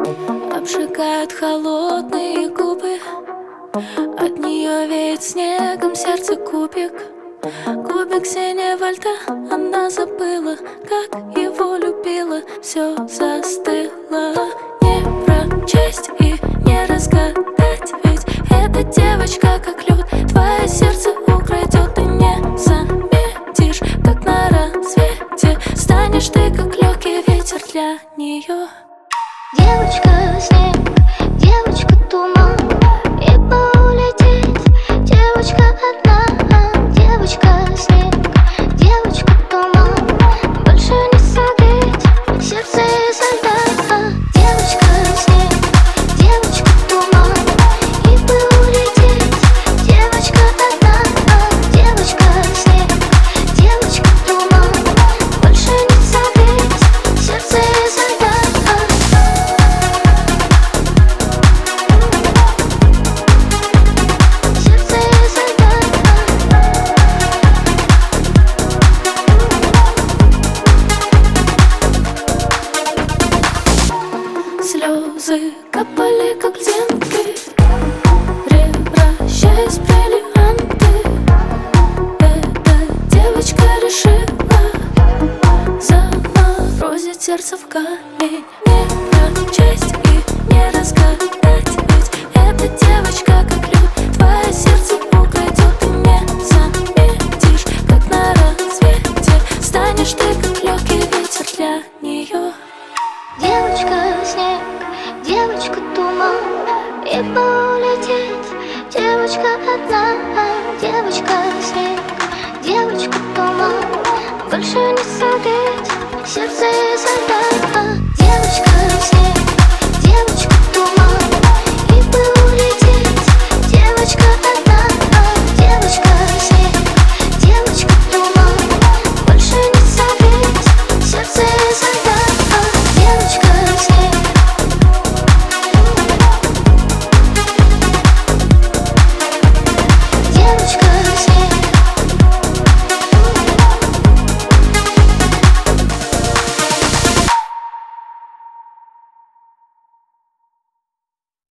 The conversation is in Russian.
обжигают холодные губы. От нее веет снегом сердце кубик. Кубик синего льда, она забыла, как его любила. Все застыло, не прочесть и не разгадать. Ведь эта девочка как лед, твое сердце украдет. Ты не заметишь, как на рассвете станешь ты как легкий ветер для нее. Девочка снег, девочка туман, и улететь, девочка одна. Девочка снег, девочка туман, больше не согреть сердце изо льда. Девочка снег, девочка туман, и улететь, девочка одна. Девочка снег, девочка туман, больше не согреть сердце изо льда. Слезы капали, как льдинки, превращаясь в бриллианты. Эта девочка решила заморозить сердце в камень. Не прочесть и не разгадать. Ведь эта девочка как лед, твое сердце украдет. Ты не заметишь, как на рассвете станешь ты как легкий ветер для нее. Девочка снег, девочка туман, и улететь, девочка одна. Девочка снег, девочка туман, больше не согреть сердце изо льда. Девочка